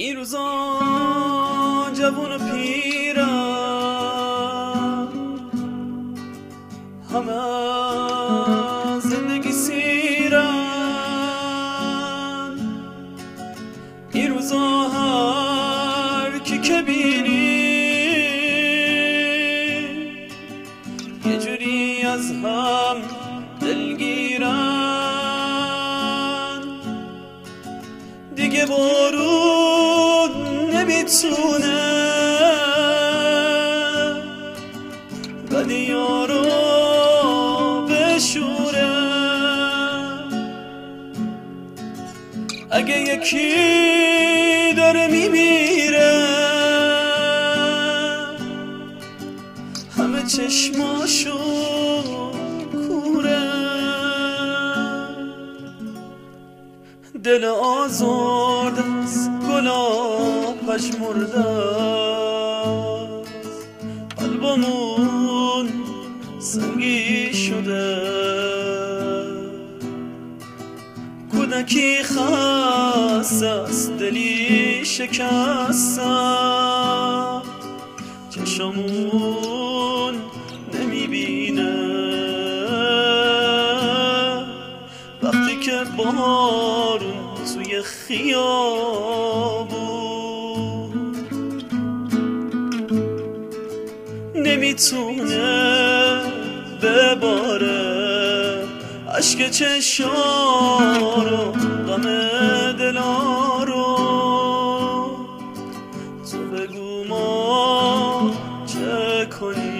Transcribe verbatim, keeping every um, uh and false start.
این روزا جوون و پیرم همه زندگی سیرم. این روزا هر کی که بینی یه جوری از هم دلگیرن. دیگه بارون نمیتونه بدیا رو بشوره. اگه یکی داره میمیره همه چشماشو کوره. دل آزرده است گلاب پژمرده است، قلبمون سنگی شده. کودکی خسته است دلی شکسته، چشمون نمیبینه وقتی که بارون توی خیابون نمیتونه بباره اشک چشارو غم دلارو. تو بگو ما چه کنیم